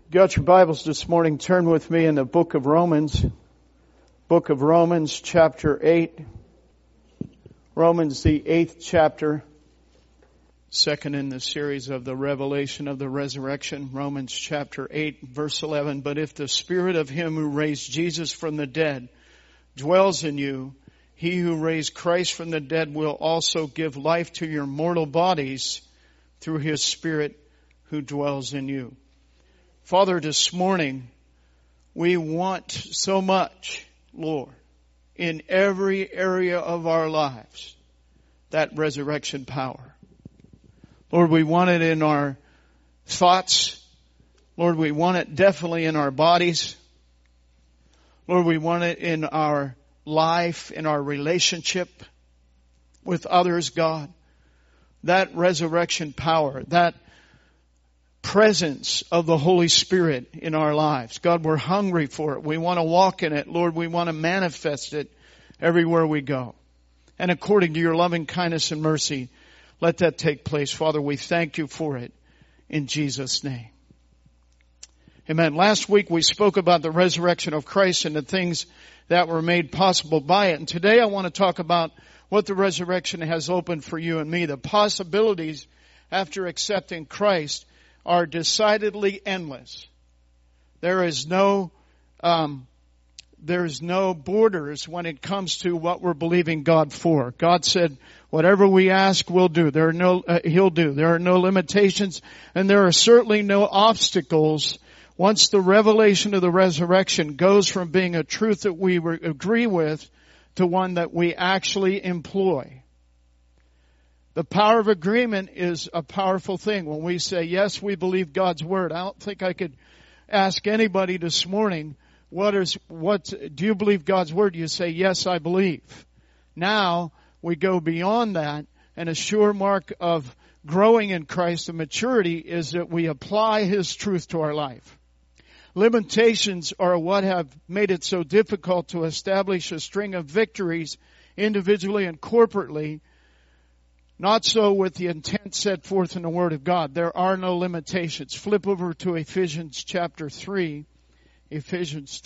Got your Bibles this morning, turn with me in the book of Romans. Book of Romans, chapter 8. Romans, the 8th chapter. Second in the series of the revelation of the resurrection. Romans chapter 8, verse 11. But if the Spirit of Him who raised Jesus from the dead dwells in you, He who raised Christ from the dead will also give life to your mortal bodies through His Spirit who dwells in you. Father, this morning, we want so much, Lord, in every area of our lives, that resurrection power. Lord, we want it in our thoughts. Lord, we want it definitely in our bodies. Lord, we want it in our life, in our relationship with others, God. That resurrection power, that presence of the Holy Spirit in our lives. God, we're hungry for it. We want to walk in it. Lord, we want to manifest it everywhere we go. And according to your loving kindness and mercy, let that take place. Father, we thank you for it in Jesus' name. Amen. Last week we spoke about the resurrection of Christ and the things that were made possible by it. And today I want to talk about what the resurrection has opened for you and me. The possibilities after accepting Christ are decidedly endless. There's no borders when it comes to what we're believing God for. God said, whatever we ask, we'll do. He'll do. There are no limitations, and there are certainly no obstacles once the revelation of the resurrection goes from being a truth that we agree with to one that we actually employ. The power of agreement is a powerful thing. When we say, yes, we believe God's Word. I don't think I could ask anybody this morning, do you believe God's Word? You say, yes, I believe. Now, we go beyond that, and a sure mark of growing in Christ and maturity is that we apply His truth to our life. Limitations are what have made it so difficult to establish a string of victories individually and corporately. Not so with the intent set forth in the Word of God. There are no limitations. Flip over to Ephesians chapter 3. Ephesians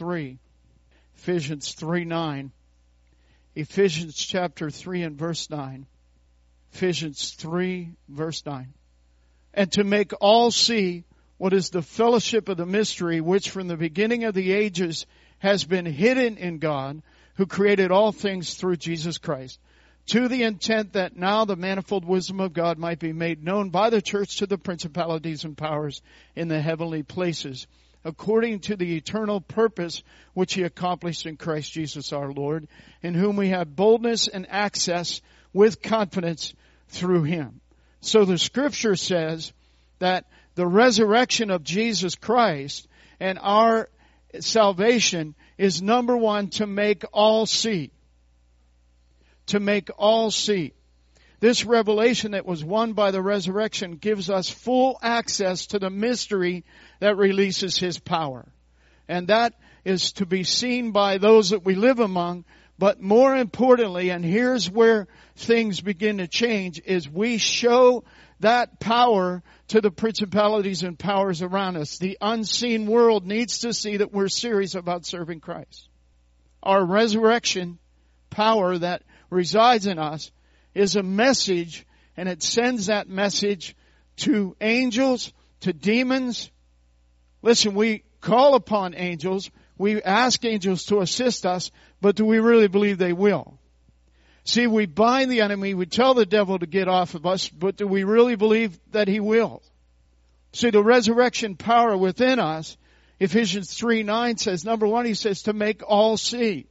3:9. Ephesians chapter 3 and verse 9. Ephesians 3 verse 9. And to make all see what is the fellowship of the mystery which from the beginning of the ages has been hidden in God, who created all things through Jesus Christ, to the intent that now the manifold wisdom of God might be made known by the church to the principalities and powers in the heavenly places, according to the eternal purpose which He accomplished in Christ Jesus our Lord, in whom we have boldness and access with confidence through Him. So the Scripture says that the resurrection of Jesus Christ and our salvation is number one, to make all see. To make all see. This revelation that was won by the resurrection gives us full access to the mystery that releases His power. And that is to be seen by those that we live among. But more importantly, and here's where things begin to change, is we show that power to the principalities and powers around us. The unseen world needs to see that we're serious about serving Christ. Our resurrection power that resides in us is a message, and it sends that message to angels, to demons. Listen, we call upon angels, we ask angels to assist us, but do we really believe they will? See, we bind the enemy, we tell the devil to get off of us, but do we really believe that he will? See, the resurrection power within us, Ephesians 3:9 says, number one, he says to make all see.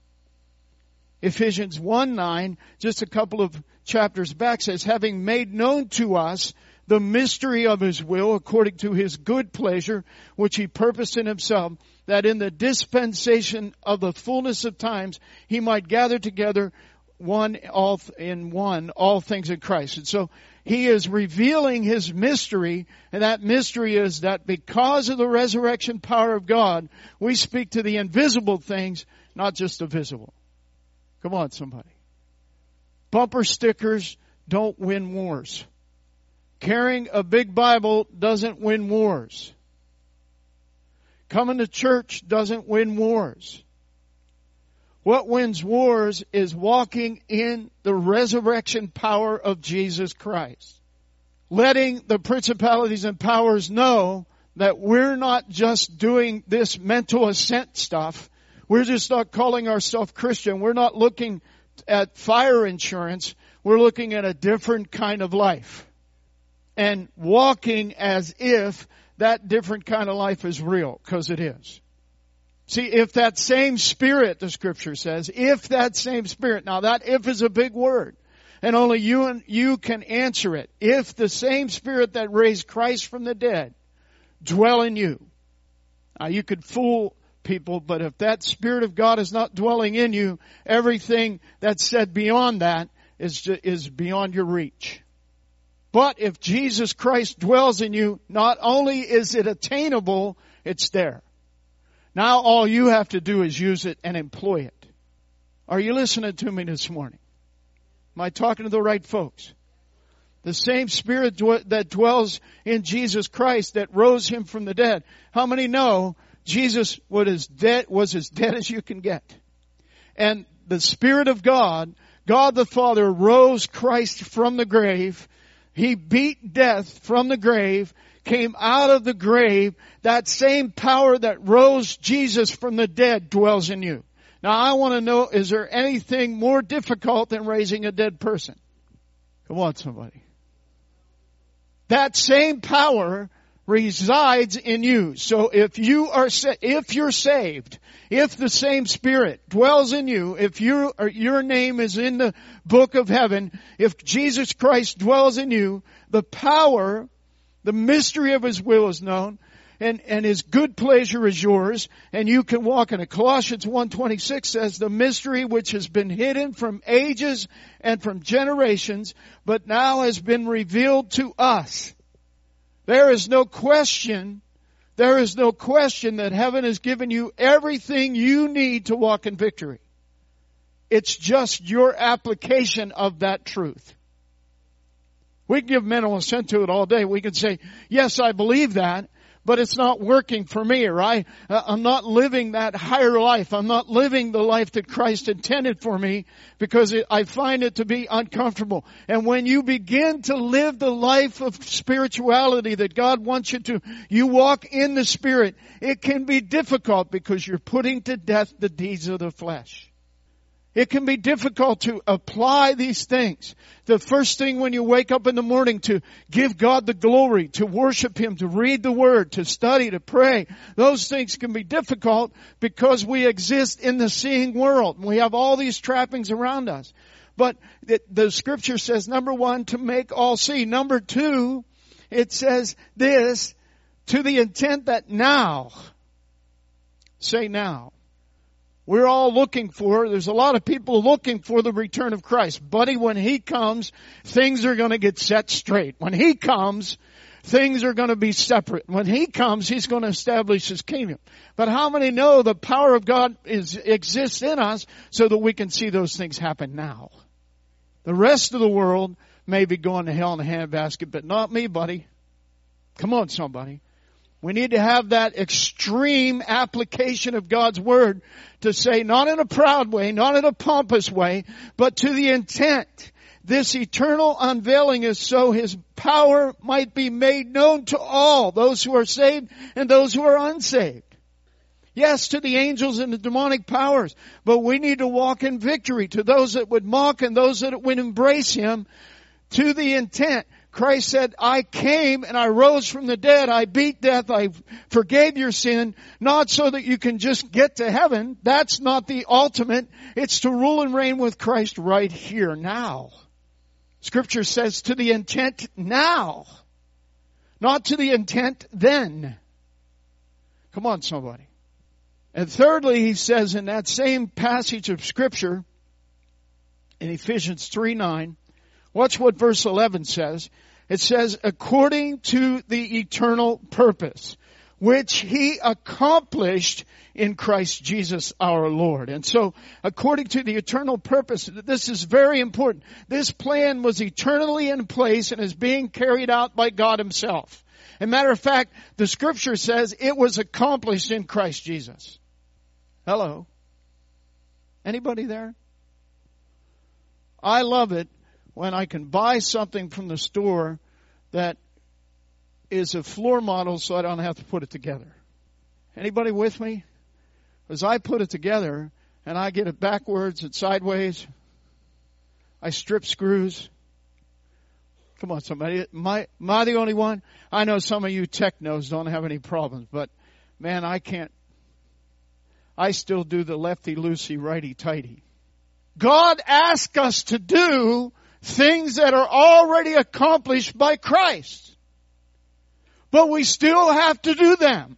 Ephesians 1:9, just a couple of chapters back, says, having made known to us the mystery of His will, according to His good pleasure, which He purposed in Himself, that in the dispensation of the fullness of times He might gather together all things in Christ. And so He is revealing His mystery, and that mystery is that because of the resurrection power of God, we speak to the invisible things, not just the visible. Come on, somebody. Bumper stickers don't win wars. Carrying a big Bible doesn't win wars. Coming to church doesn't win wars. What wins wars is walking in the resurrection power of Jesus Christ. Letting the principalities and powers know that we're not just doing this mental assent stuff. We're just not calling ourselves Christian. We're not looking at fire insurance. We're looking at a different kind of life. And walking as if that different kind of life is real, because it is. See, if that same Spirit, the Scripture says, if that same Spirit, now that if is a big word, and only you can answer it. If the same Spirit that raised Christ from the dead dwell in you. Now you could fool people, but if that Spirit of God is not dwelling in you, everything that's said beyond that is beyond your reach. But if Jesus Christ dwells in you, not only is it attainable, it's there. Now all you have to do is use it and employ it. Are you listening to me this morning? Am I talking to the right folks? The same Spirit that dwells in Jesus Christ that rose Him from the dead. How many know Jesus was as dead as you can get? And the Spirit of God, God the Father, rose Christ from the grave. He beat death from the grave, came out of the grave. That same power that rose Jesus from the dead dwells in you. Now I want to know, is there anything more difficult than raising a dead person? Come on, somebody. That same power resides in you. So if you're saved, if the same Spirit dwells in you, if your name is in the book of heaven, if Jesus Christ dwells in you, the power, the mystery of His will is known, and His good pleasure is yours, and you can walk in it. Colossians 1:26 says, the mystery which has been hidden from ages and from generations, but now has been revealed to us. There is no question that heaven has given you everything you need to walk in victory. It's just your application of that truth. We can give mental assent to it all day. We can say, yes, I believe that, but it's not working for me, or I'm not living that higher life. I'm not living the life that Christ intended for me because I find it to be uncomfortable. And when you begin to live the life of spirituality that God wants you to, you walk in the Spirit. It can be difficult because you're putting to death the deeds of the flesh. It can be difficult to apply these things. The first thing when you wake up in the morning, to give God the glory, to worship Him, to read the Word, to study, to pray. Those things can be difficult because we exist in the seeing world. We have all these trappings around us. But the Scripture says, number one, to make all see. Number two, it says this, to the intent that now, say now. We're all there's a lot of people looking for the return of Christ. Buddy, when He comes, things are going to get set straight. When He comes, things are going to be separate. When He comes, He's going to establish His kingdom. But how many know the power of God exists in us so that we can see those things happen now? The rest of the world may be going to hell in a handbasket, but not me, buddy. Come on, somebody. We need to have that extreme application of God's Word to say, not in a proud way, not in a pompous way, but to the intent. This eternal unveiling is so His power might be made known to all, those who are saved and those who are unsaved. Yes, to the angels and the demonic powers, but we need to walk in victory to those that would mock and those that would embrace Him, to the intent. Christ said, I came and I rose from the dead. I beat death. I forgave your sin, not so that you can just get to heaven. That's not the ultimate. It's to rule and reign with Christ right here now. Scripture says to the intent now, not to the intent then. Come on, somebody. And thirdly, he says in that same passage of Scripture, in Ephesians 3:9, watch what verse 11 says. It says, according to the eternal purpose, which He accomplished in Christ Jesus our Lord. And so, according to the eternal purpose, this is very important. This plan was eternally in place and is being carried out by God Himself. As a matter of fact, the Scripture says it was accomplished in Christ Jesus. Hello. Anybody there? I love it when I can buy something from the store that is a floor model so I don't have to put it together. Anybody with me? As I put it together and I get it backwards and sideways, I strip screws. Come on, somebody. Am I the only one? I know some of you technos don't have any problems, but man, I can't. I still do the lefty-loosey, righty-tighty. God asks us to do things that are already accomplished by Christ. But we still have to do them.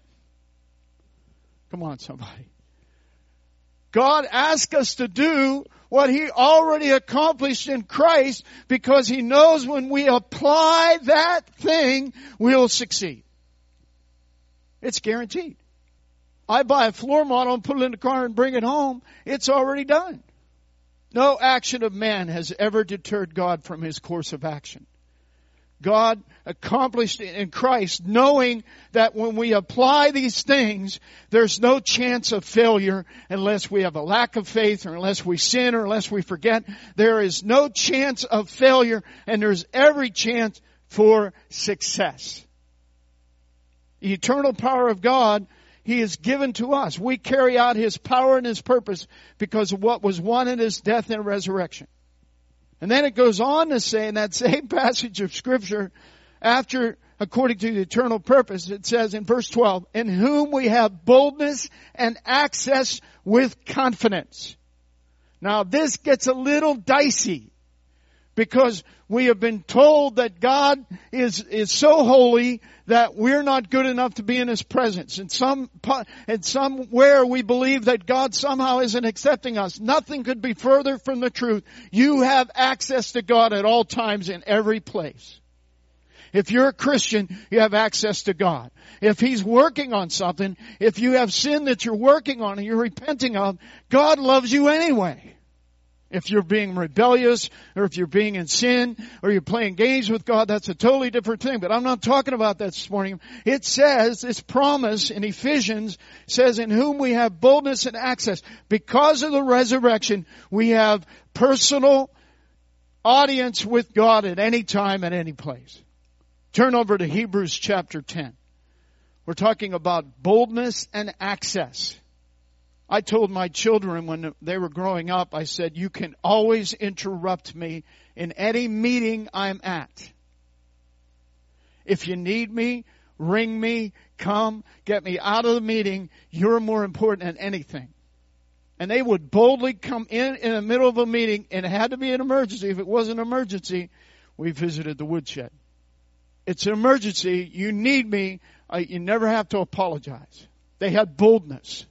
Come on, somebody. God asks us to do what He already accomplished in Christ because He knows when we apply that thing, we'll succeed. It's guaranteed. I buy a floor model and put it in the car and bring it home. It's already done. No action of man has ever deterred God from His course of action. God accomplished it in Christ, knowing that when we apply these things, there's no chance of failure unless we have a lack of faith or unless we sin or unless we forget. There is no chance of failure, and there's every chance for success. The eternal power of God, He has given to us. We carry out His power and His purpose because of what was won in His death and resurrection. And then it goes on to say in that same passage of Scripture, after, according to the eternal purpose, it says in verse 12, in whom we have boldness and access with confidence. Now this gets a little dicey because we have been told that God is so holy that we're not good enough to be in His presence. And somewhere we believe that God somehow isn't accepting us. Nothing could be further from the truth. You have access to God at all times in every place. If you're a Christian, you have access to God. If He's working on something, if you have sin that you're working on and you're repenting of, God loves you anyway. If you're being rebellious, or if you're being in sin, or you're playing games with God, that's a totally different thing. But I'm not talking about that this morning. It says, this promise in Ephesians says, in whom we have boldness and access. Because of the resurrection, we have personal audience with God at any time, at any place. Turn over to Hebrews chapter 10. We're talking about boldness and access. I told my children when they were growing up, I said, you can always interrupt me in any meeting I'm at. If you need me, ring me, come, get me out of the meeting. You're more important than anything. And they would boldly come in the middle of a meeting, and it had to be an emergency. If it wasn't an emergency, we visited the woodshed. It's an emergency. You need me. You never have to apologize. They had boldness.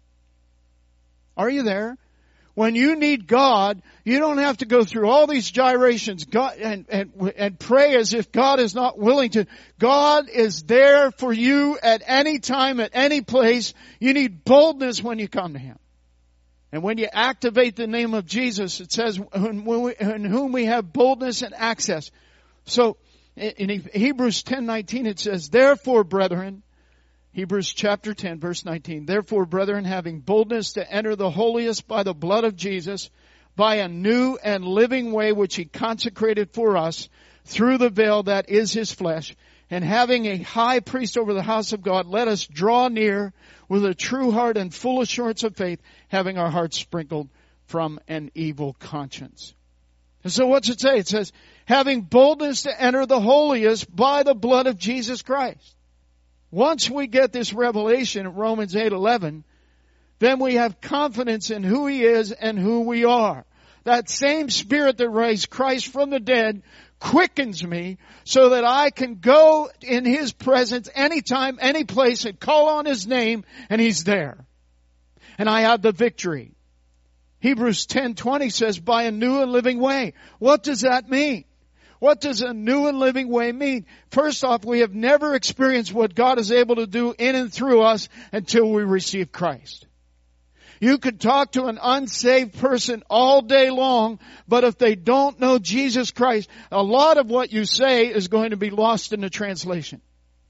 Are you there? When you need God, you don't have to go through all these gyrations and pray as if God is not willing to. God is there for you at any time, at any place. You need boldness when you come to Him. And when you activate the name of Jesus, it says, in whom we have boldness and access. So in Hebrews 10:19 it says, therefore, brethren, Hebrews chapter 10, verse 19. Therefore, brethren, having boldness to enter the holiest by the blood of Jesus, by a new and living way which He consecrated for us, through the veil that is His flesh, and having a high priest over the house of God, let us draw near with a true heart and full assurance of faith, having our hearts sprinkled from an evil conscience. And so what's it say? It says, having boldness to enter the holiest by the blood of Jesus Christ. Once we get this revelation in Romans 8:11, then we have confidence in who He is and who we are. That same Spirit that raised Christ from the dead quickens me so that I can go in His presence anytime, any place, and call on His name, and He's there. And I have the victory. Hebrews 10:20 says, by a new and living way. What does that mean? What does a new and living way mean? First off, we have never experienced what God is able to do in and through us until we receive Christ. You could talk to an unsaved person all day long, but if they don't know Jesus Christ, a lot of what you say is going to be lost in the translation.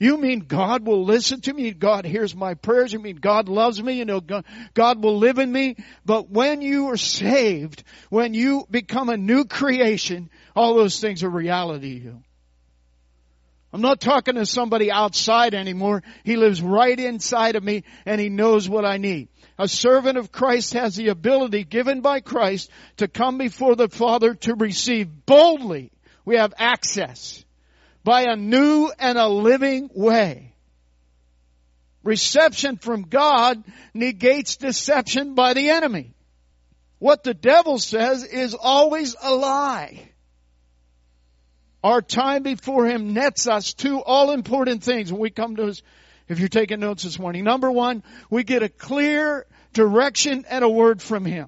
You mean God will listen to me? God hears my prayers? You mean God loves me? God will live in me? But when you are saved, when you become a new creation, all those things are reality to you. I'm not talking to somebody outside anymore. He lives right inside of me and He knows what I need. A servant of Christ has the ability given by Christ to come before the Father to receive boldly. We have access by a new and a living way. Reception from God negates deception by the enemy. What the devil says is always a lie. Our time before Him nets us two all-important things when we come to His. If you're taking notes this morning, number one, we get a clear direction and a word from Him.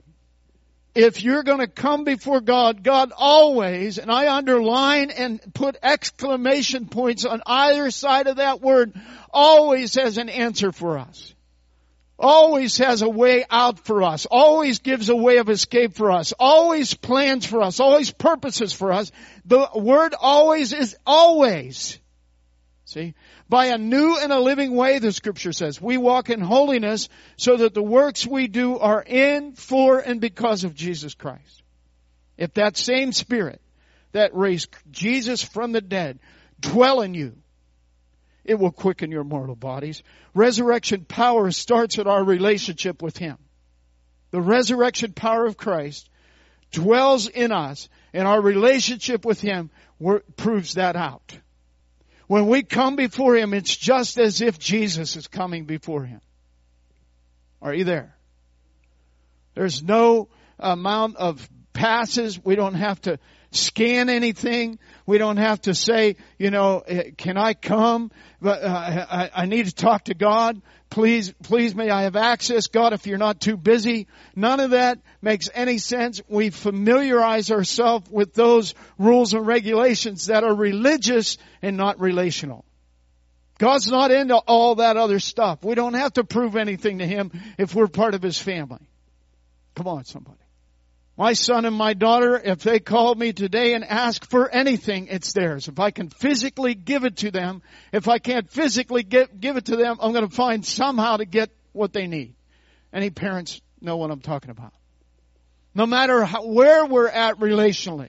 If you're going to come before God, God always, and I underline and put exclamation points on either side of that word, always has an answer for us. Always has a way out for us. Always gives a way of escape for us. Always plans for us. Always purposes for us. The word always is always. See? By a new and a living way, the Scripture says, we walk in holiness so that the works we do are in, for, and because of Jesus Christ. If that same Spirit that raised Jesus from the dead dwell in you, it will quicken your mortal bodies. Resurrection power starts at our relationship with Him. The resurrection power of Christ dwells in us, and our relationship with Him proves that out. When we come before Him, it's just as if Jesus is coming before Him. Are you there? There's no amount of passes. We don't have to scan anything. We don't have to say, can I come? But I need to talk to God. Please may I have access. God, if you're not too busy. None of that makes any sense. We familiarize ourselves with those rules and regulations that are religious and not relational. God's not into all that other stuff. We don't have to prove anything to Him if we're part of His family. Come on, somebody. My son and my daughter, if they call me today and ask for anything, it's theirs. If I can physically give it to them, if I can't physically give it to them, I'm going to find somehow to get what they need. Any parents know what I'm talking about. No matter where we're at relationally,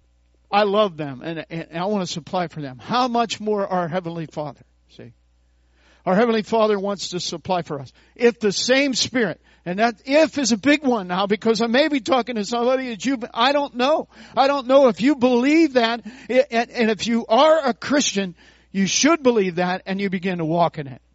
I love them and I want to supply for them. How much more our Heavenly Father, see? Our Heavenly Father wants to supply for us. If the same Spirit, and that if is a big one now because I may be talking to somebody that I don't know. I don't know if you believe that. And if you are a Christian, you should believe that and you begin to walk in it.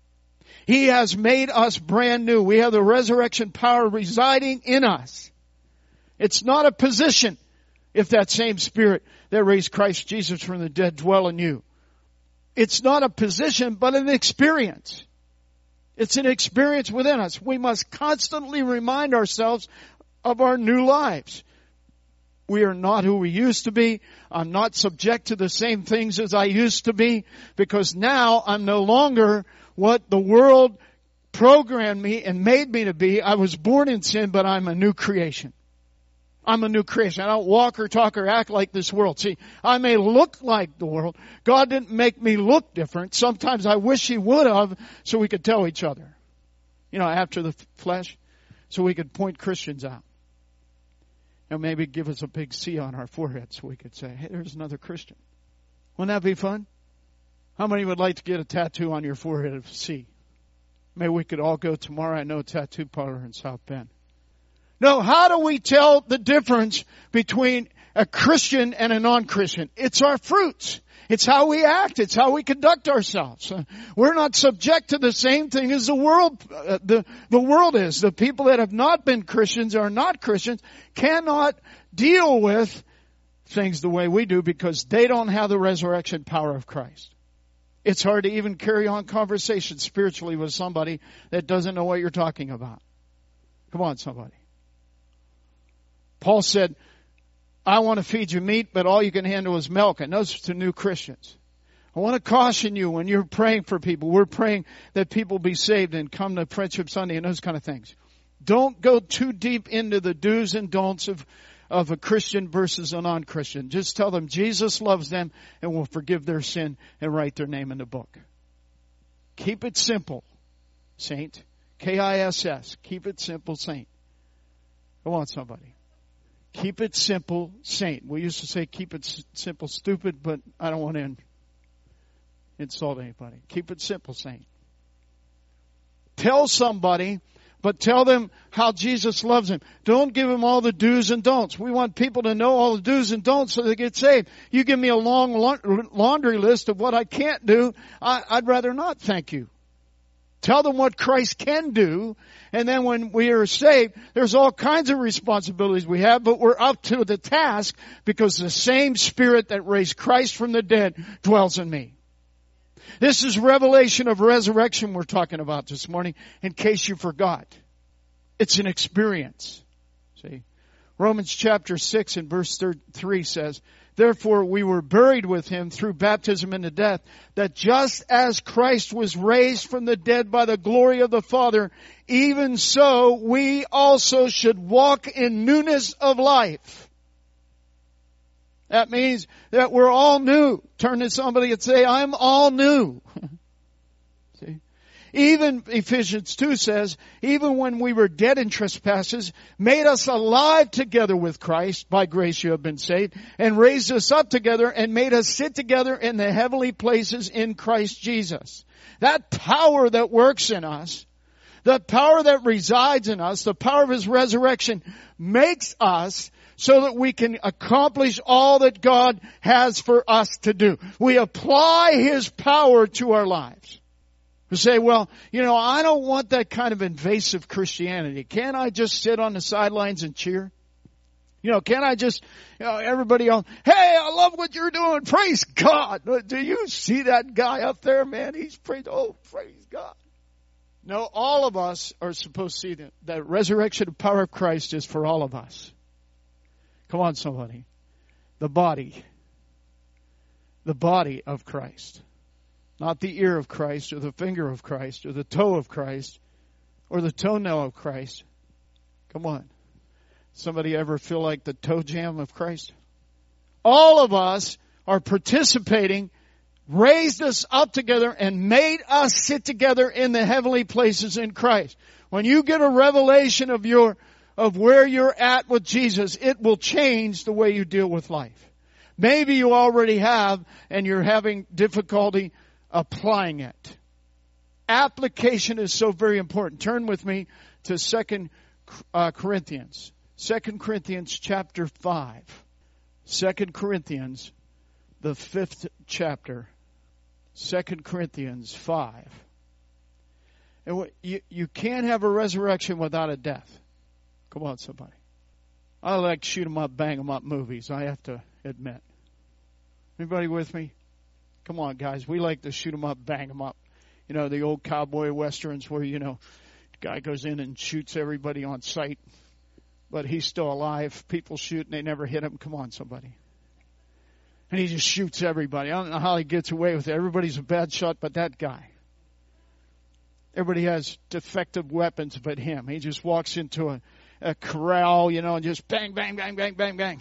He has made us brand new. We have the resurrection power residing in us. It's not a position if that same Spirit that raised Christ Jesus from the dead dwell in you. It's not a position, but an experience. It's an experience within us. We must constantly remind ourselves of our new lives. We are not who we used to be. I'm not subject to the same things as I used to be because now I'm no longer what the world programmed me and made me to be. I was born in sin, but I'm a new creation. I'm a new creation. I don't walk or talk or act like this world. See, I may look like the world. God didn't make me look different. Sometimes I wish He would have so we could tell each other. After the flesh, so we could point Christians out. And maybe give us a big C on our forehead so we could say, hey, there's another Christian. Wouldn't that be fun? How many would like to get a tattoo on your forehead of C? Maybe we could all go tomorrow. I know a tattoo parlor in South Bend. No, how do we tell the difference between a Christian and a non-Christian? It's our fruits. It's how we act. It's how we conduct ourselves. We're not subject to the same thing as the world. The world is. The people that have not been Christians or are not Christians cannot deal with things the way we do because they don't have the resurrection power of Christ. It's hard to even carry on conversations spiritually with somebody that doesn't know what you're talking about. Come on, somebody. Paul said, I want to feed you meat, but all you can handle is milk. And those are to new Christians. I want to caution you when you're praying for people. We're praying that people be saved and come to Friendship Sunday and those kind of things. Don't go too deep into the do's and don'ts of a Christian versus a non-Christian. Just tell them Jesus loves them and will forgive their sin and write their name in the book. Keep it simple, saint. K-I-S-S. Keep it simple, saint. Come on, somebody. Keep it simple, saint. We used to say keep it simple, stupid, but I don't want to insult anybody. Keep it simple, saint. Tell somebody, but tell them how Jesus loves them. Don't give them all the do's and don'ts. We want people to know all the do's and don'ts so they get saved. You give me a long laundry list of what I can't do, I'd rather not, thank you. Tell them what Christ can do, and then when we are saved, there's all kinds of responsibilities we have, but we're up to the task because the same Spirit that raised Christ from the dead dwells in me. This is revelation of resurrection we're talking about this morning, in case you forgot. It's an experience. See? Romans chapter 6 and verse 3 says, therefore we were buried with him through baptism into death, that just as Christ was raised from the dead by the glory of the Father, even so we also should walk in newness of life. That means that we're all new. Turn to somebody and say, I'm all new. See? Even Ephesians 2 says, even when we were dead in trespasses, made us alive together with Christ. By grace you have been saved. And raised us up together and made us sit together in the heavenly places in Christ Jesus. That power that works in us, the power that resides in us, the power of His resurrection makes us so that we can accomplish all that God has for us to do. We apply His power to our lives. We say, well, I don't want that kind of invasive Christianity. Can't I just sit on the sidelines and cheer? Can't I just, everybody else, hey, I love what you're doing. Praise God. Do you see that guy up there, man? He's praise God. No, all of us are supposed to see that resurrection power of Christ is for all of us. Come on, somebody. The body of Christ. Not the ear of Christ or the finger of Christ or the toe of Christ or the toenail of Christ. Come on. Somebody ever feel like the toe jam of Christ? All of us are participating, raised us up together and made us sit together in the heavenly places in Christ. When you get a revelation of where you're at with Jesus, it will change the way you deal with life. Maybe you already have and you're having difficulty applying it. Application is so very important. Turn with me to 2 Corinthians. 2 Corinthians chapter 5. 2 Corinthians, the 5th chapter. 2 Corinthians 5. And you can't have a resurrection without a death. Come on, somebody. I like shoot 'em up, bang 'em up movies, I have to admit. Anybody with me? Come on, guys. We like to shoot 'em up, bang 'em up. The old cowboy westerns where, the guy goes in and shoots everybody on sight, but he's still alive. People shoot and they never hit him. Come on, somebody. And he just shoots everybody. I don't know how he gets away with it. Everybody's a bad shot but that guy. Everybody has defective weapons but him. He just walks into a corral, and just bang, bang, bang, bang, bang, bang.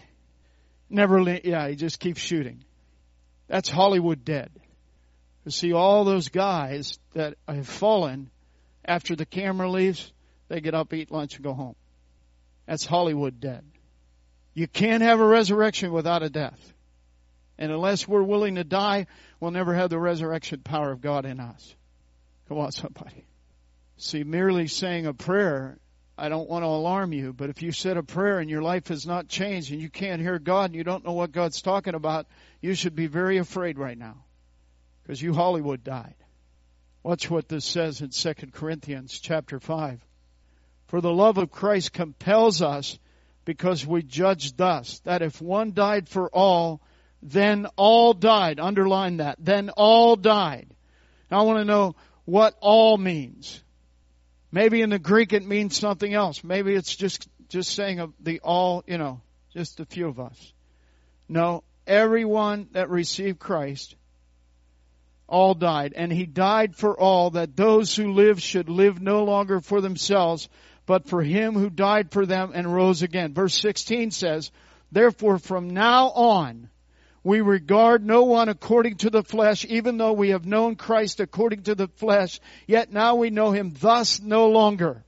He just keeps shooting. That's Hollywood dead. You see, all those guys that have fallen, after the camera leaves, they get up, eat lunch, and go home. That's Hollywood dead. You can't have a resurrection without a death. And unless we're willing to die, we'll never have the resurrection power of God in us. Come on, somebody. See, merely saying a prayer, I don't want to alarm you, but if you said a prayer and your life has not changed and you can't hear God and you don't know what God's talking about, you should be very afraid right now because you Hollywood died. Watch what this says in 2 Corinthians chapter 5. For the love of Christ compels us because we judge thus, that if one died for all, then all died. Underline that. Then all died. Now I want to know what all means. Maybe in the Greek it means something else. Maybe it's just saying the all, just a few of us. No, everyone that received Christ, all died. And He died for all, that those who live should live no longer for themselves, but for Him who died for them and rose again. Verse 16 says, therefore from now on, we regard no one according to the flesh, even though we have known Christ according to the flesh, yet now we know Him thus no longer.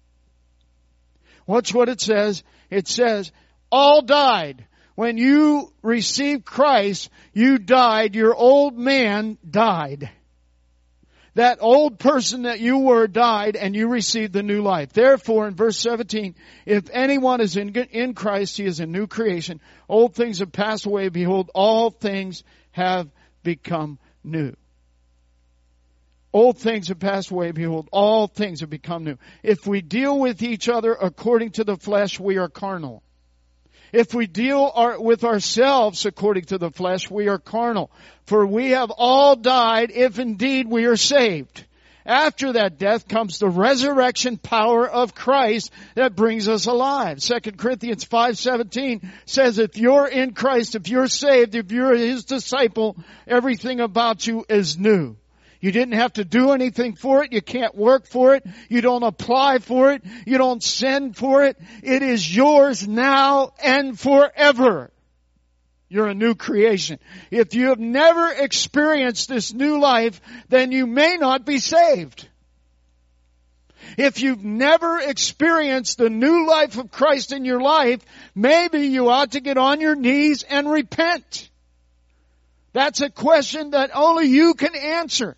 Watch what it says. It says, all died. When you received Christ, you died. Your old man died. That old person that you were died, and you received the new life. Therefore, in verse 17, if anyone is in Christ, he is a new creation. Old things have passed away. Behold, all things have become new. Old things have passed away. Behold, all things have become new. If we deal with each other according to the flesh, we are carnal. If we deal with ourselves according to the flesh, we are carnal. For we have all died if indeed we are saved. After that death comes the resurrection power of Christ that brings us alive. 2 Corinthians 5:17 says, if you're in Christ, if you're saved, if you're His disciple, everything about you is new. You didn't have to do anything for it. You can't work for it. You don't apply for it. You don't send for it. It is yours now and forever. You're a new creation. If you have never experienced this new life, then you may not be saved. If you've never experienced the new life of Christ in your life, maybe you ought to get on your knees and repent. That's a question that only you can answer.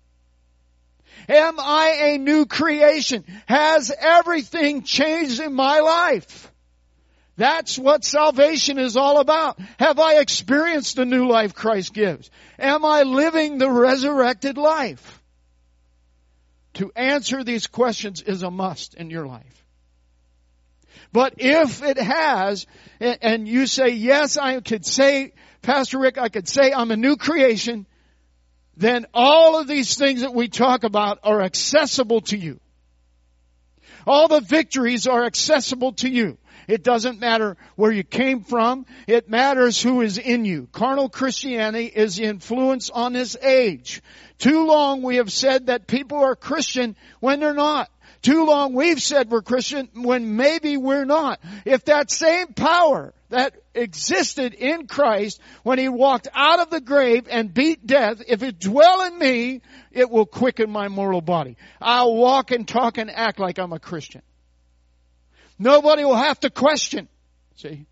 Am I a new creation? Has everything changed in my life? That's what salvation is all about. Have I experienced the new life Christ gives? Am I living the resurrected life? To answer these questions is a must in your life. But if it has, and you say, yes, I could say, Pastor Rick, I could say I'm a new creation, then all of these things that we talk about are accessible to you. All the victories are accessible to you. It doesn't matter where you came from. It matters who is in you. Carnal Christianity is the influence on this age. Too long we have said that people are Christian when they're not. Too long we've said we're Christian when maybe we're not. If that same power that existed in Christ when He walked out of the grave and beat death, if it dwell in me, it will quicken my mortal body. I'll walk and talk and act like I'm a Christian. Nobody will have to question. See?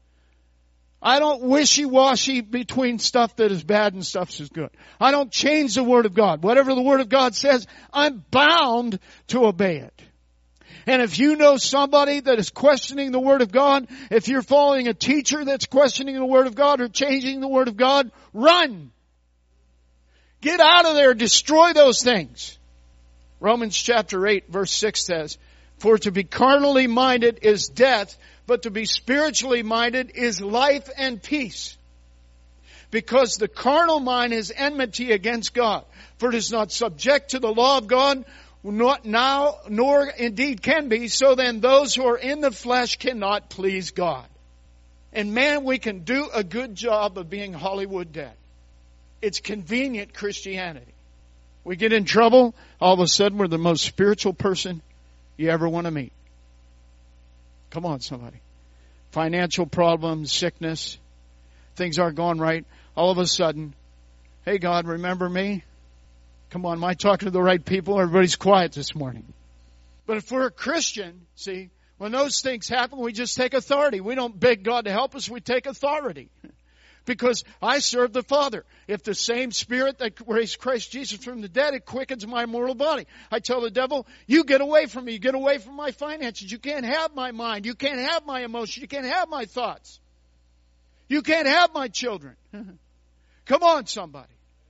I don't wishy-washy between stuff that is bad and stuff that is good. I don't change the Word of God. Whatever the Word of God says, I'm bound to obey it. And if you know somebody that is questioning the Word of God, if you're following a teacher that's questioning the Word of God or changing the Word of God, run. Get out of there. Destroy those things. Romans chapter 8 verse 6 says, for to be carnally minded is death, but to be spiritually minded is life and peace. Because the carnal mind is enmity against God. For it is not subject to the law of God, not now, nor indeed can be. So then those who are in the flesh cannot please God. And man, we can do a good job of being Hollywood dead. It's convenient Christianity. We get in trouble, all of a sudden we're the most spiritual person you ever want to meet. Come on, somebody. Financial problems, sickness, things aren't going right. All of a sudden, hey God, remember me? Come on, am I talking to the right people? Everybody's quiet this morning. But if we're a Christian, see, when those things happen, we just take authority. We don't beg God to help us, we take authority. Because I serve the Father. If the same Spirit that raised Christ Jesus from the dead, it quickens my mortal body. I tell the devil, you get away from me. You get away from my finances. You can't have my mind. You can't have my emotions. You can't have my thoughts. You can't have my children. Come on, somebody.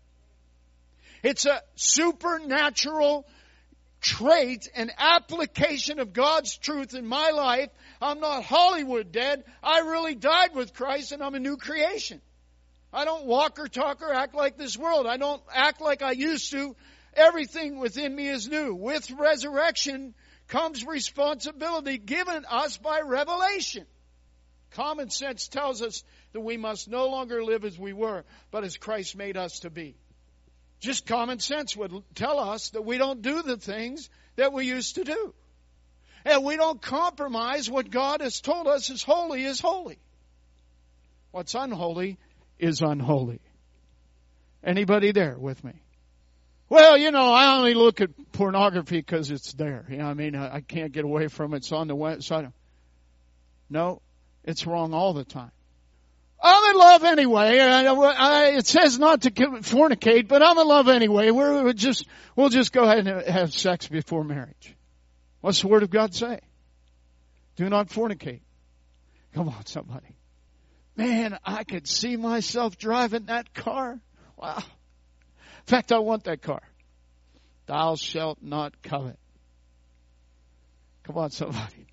It's a supernatural trait and application of God's truth in my life. I'm not Hollywood dead. I really died with Christ and I'm a new creation. I don't walk or talk or act like this world. I don't act like I used to. Everything within me is new. With resurrection comes responsibility given us by revelation. Common sense tells us that we must no longer live as we were, but as Christ made us to be. Just common sense would tell us that we don't do the things that we used to do. And we don't compromise what God has told us is holy is holy. What's unholy is unholy. Anybody there with me? Well, I only look at pornography because it's there. I can't get away from it. It's on the website. No, it's wrong all the time. I'm in love anyway. It says not to fornicate, but I'm in love anyway. We'll just go ahead and have sex before marriage. What's the Word of God say? Do not fornicate. Come on, somebody. Man, I could see myself driving that car. Wow. In fact, I want that car. Thou shalt not covet. Come on, somebody.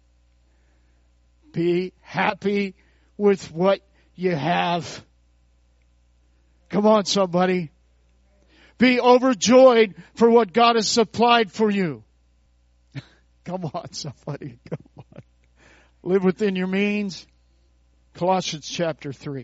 Be happy with what you have. Come on, somebody. Be overjoyed for what God has supplied for you. Come on, somebody. Come on. Live within your means. Colossians chapter 3.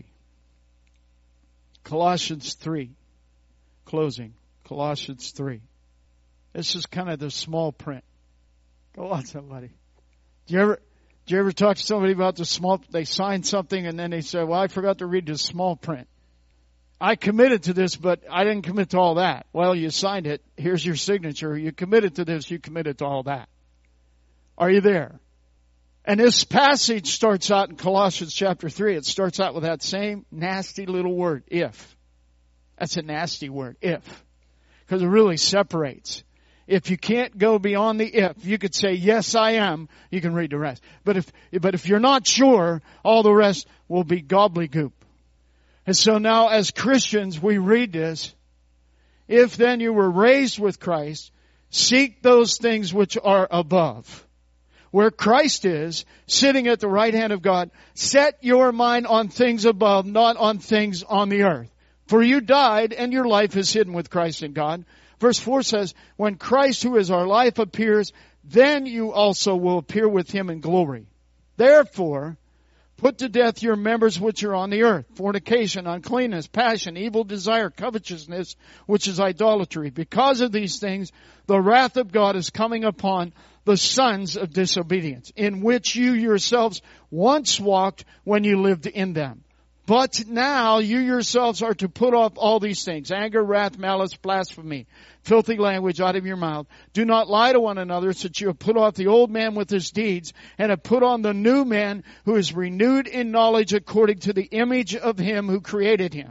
Colossians 3. Closing. Colossians 3. This is kind of the small print. Go on, somebody. Do you ever talk to somebody about the small, they sign something and then they say, well, I forgot to read the small print. I committed to this, but I didn't commit to all that. Well, you signed it. Here's your signature. You committed to this. You committed to all that. Are you there? And this passage starts out in Colossians chapter 3. It starts out with that same nasty little word, if. That's a nasty word, if. Because it really separates. If you can't go beyond the if, you could say, yes, I am, you can read the rest. But if you're not sure, all the rest will be gobbledygook. And so now as Christians, we read this. If then you were raised with Christ, seek those things which are above, where Christ is, sitting at the right hand of God. Set your mind on things above, not on things on the earth. For you died, and your life is hidden with Christ in God. Verse 4 says, when Christ, who is our life, appears, then you also will appear with him in glory. Therefore, put to death your members which are on the earth: fornication, uncleanness, passion, evil desire, covetousness, which is idolatry. Because of these things, the wrath of God is coming upon the sons of disobedience, in which you yourselves once walked when you lived in them. But now you yourselves are to put off all these things: anger, wrath, malice, blasphemy, filthy language out of your mouth. Do not lie to one another, since you have put off the old man with his deeds, and have put on the new man, who is renewed in knowledge according to the image of him who created him.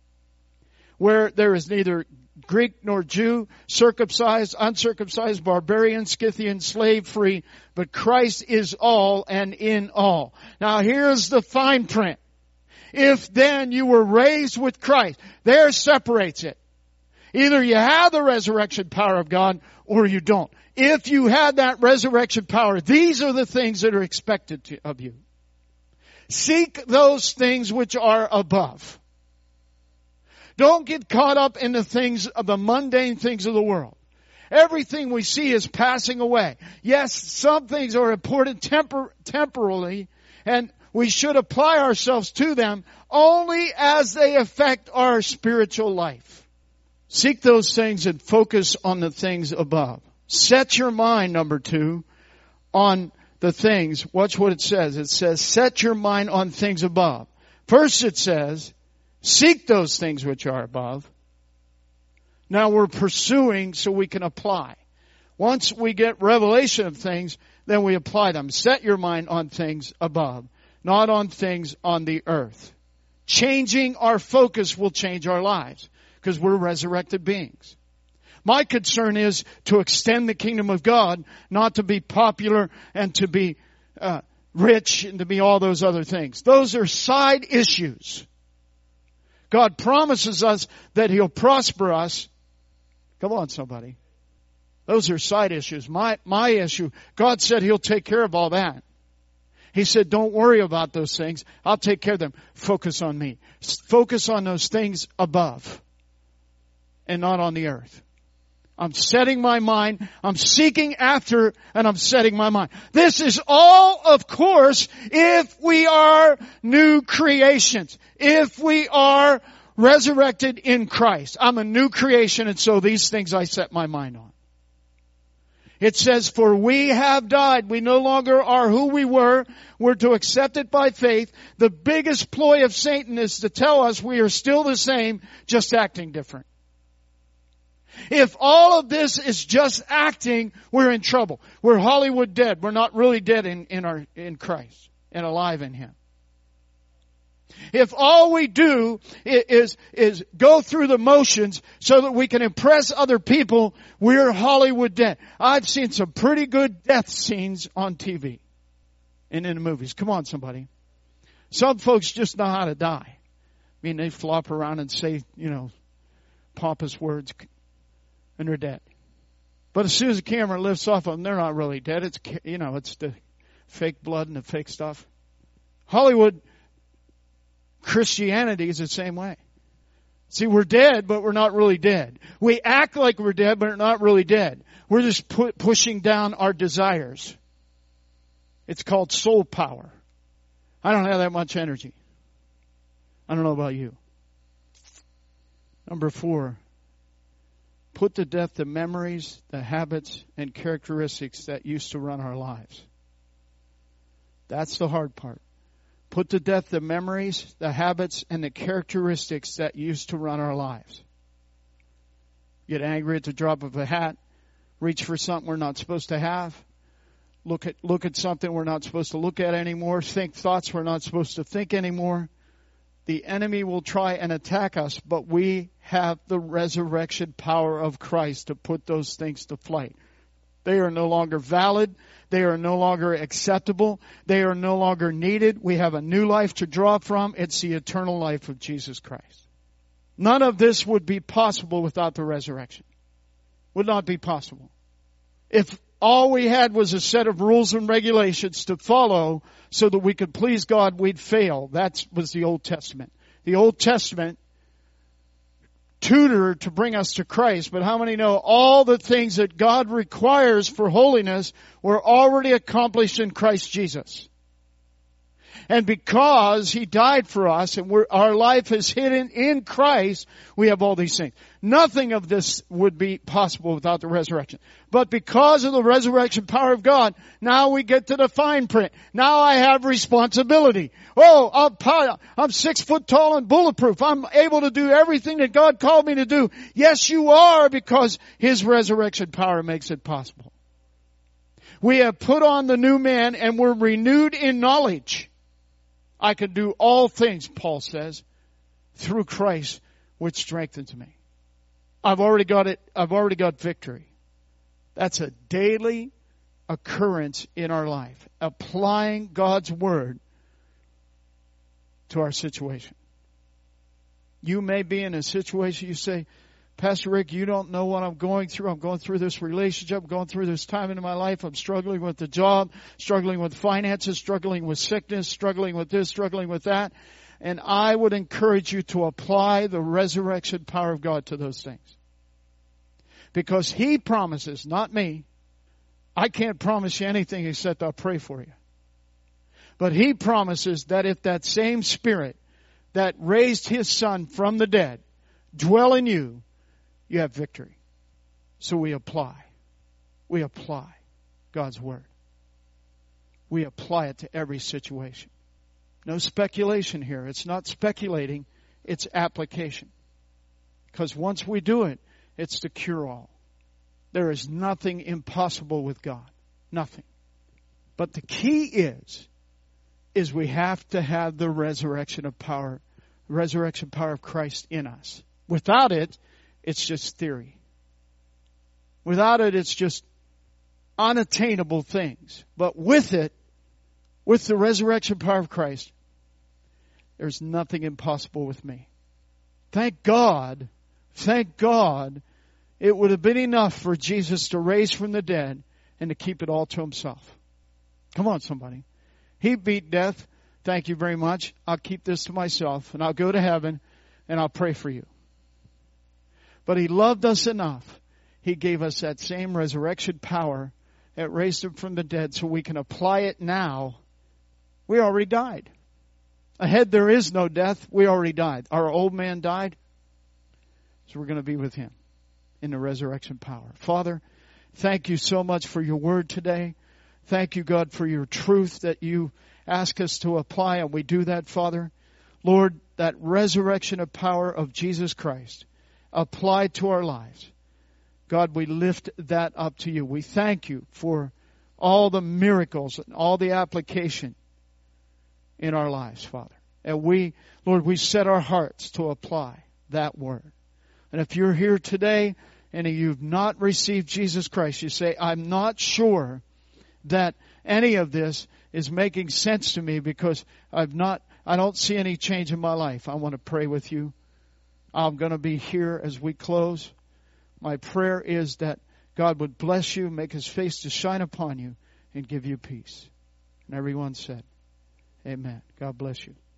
Where there is neither Greek nor Jew, circumcised, uncircumcised, barbarian, Scythian, slave, free, but Christ is all and in all. Now here's the fine print. If then you were raised with Christ, there separates it. Either you have the resurrection power of God or you don't. If you had that resurrection power, these are the things that are expected of you. Seek those things which are above. Don't get caught up in the things of the mundane things of the world. Everything we see is passing away. Yes, some things are important temporally, and we should apply ourselves to them only as they affect our spiritual life. Seek those things and focus on the things above. Set your mind, number 2, on the things. Watch what it says. It says, set your mind on things above. First it says, seek those things which are above. Now we're pursuing so we can apply. Once we get revelation of things, then we apply them. Set your mind on things above, not on things on the earth. Changing our focus will change our lives because we're resurrected beings. My concern is to extend the kingdom of God, not to be popular and to be rich and to be all those other things. Those are side issues. God promises us that he'll prosper us. Come on, somebody. Those are side issues. My issue, God said he'll take care of all that. He said, don't worry about those things. I'll take care of them. Focus on me. Focus on those things above and not on the earth. I'm setting my mind. I'm seeking after and I'm setting my mind. This is all, of course, if we are new creations. If we are resurrected in Christ. I'm a new creation, and so these things I set my mind on. It says, for we have died. We no longer are who we were. We're to accept it by faith. The biggest ploy of Satan is to tell us we are still the same, just acting different. If all of this is just acting, we're in trouble. We're Hollywood dead. We're not really dead in Christ and alive in Him. If all we do is go through the motions so that we can impress other people, we're Hollywood dead. I've seen some pretty good death scenes on TV and in the movies. Come on, somebody. Some folks just know how to die. I mean, they flop around and say, pompous words, and they're dead. But as soon as the camera lifts off them, they're not really dead. It's, it's the fake blood and the fake stuff. Hollywood Christianity is the same way. See, we're dead, but we're not really dead. We act like we're dead, but we're not really dead. We're just pushing down our desires. It's called soul power. I don't have that much energy. I don't know about you. Number 4, put to death the memories, the habits, and characteristics that used to run our lives. That's the hard part. Put to death the memories, the habits, and the characteristics that used to run our lives. Get angry at the drop of a hat. Reach for something we're not supposed to have. Look at something we're not supposed to look at anymore. Think thoughts we're not supposed to think anymore. The enemy will try and attack us, but we have the resurrection power of Christ to put those things to flight. They are no longer valid. They are no longer acceptable. They are no longer needed. We have a new life to draw from. It's the eternal life of Jesus Christ. None of this would be possible without the resurrection. Would not be possible. If all we had was a set of rules and regulations to follow so that we could please God, we'd fail. That was the Old Testament. The Old Testament tutor to bring us to Christ, but how many know all the things that God requires for holiness were already accomplished in Christ Jesus? And because He died for us and our life is hidden in Christ, we have all these things. Nothing of this would be possible without the resurrection. But because of the resurrection power of God, now we get to the fine print. Now I have responsibility. Oh, I'm 6 foot tall and bulletproof. I'm able to do everything that God called me to do. Yes, you are, because His resurrection power makes it possible. We have put on the new man and we're renewed in knowledge. I can do all things, Paul says, through Christ, which strengthens me. I've already got it. I've already got victory. That's a daily occurrence in our life. Applying God's Word to our situation. You may be in a situation you say, Pastor Rick, you don't know what I'm going through. I'm going through this relationship. I'm going through this time in my life. I'm struggling with the job, struggling with finances, struggling with sickness, struggling with this, struggling with that. And I would encourage you to apply the resurrection power of God to those things. Because He promises, not me. I can't promise you anything except I'll pray for you. But He promises that if that same Spirit that raised His Son from the dead dwell in you, you have victory. So we apply. We apply God's Word. We apply it to every situation. No speculation here. It's not speculating. It's application. Because once we do it, it's the cure-all. There is nothing impossible with God. Nothing. But the key is we have to have the resurrection power of Christ in us. Without it, it's just theory. Without it, it's just unattainable things. But with it, with the resurrection power of Christ, there's nothing impossible with me. Thank God, it would have been enough for Jesus to raise from the dead and to keep it all to Himself. Come on, somebody. He beat death. Thank you very much. I'll keep this to myself, and I'll go to heaven, and I'll pray for you. But He loved us enough. He gave us that same resurrection power that raised Him from the dead so we can apply it now. We already died. Ahead there is no death. We already died. Our old man died. So we're going to be with Him in the resurrection power. Father, Thank you so much for your word today. Thank you, God, for your truth that you ask us to apply, and we do that, Father. Lord, that resurrection of power of Jesus Christ applied to our lives. God, we lift that up to you. We thank you for all the miracles and all the application in our lives, Father. And we, Lord, we set our hearts to apply that word. And if you're here today and you've not received Jesus Christ, you say, I'm not sure that any of this is making sense to me because I don't see any change in my life. I want to pray with you. I'm going to be here as we close. My prayer is that God would bless you, make His face to shine upon you, and give you peace. And everyone said, Amen. God bless you.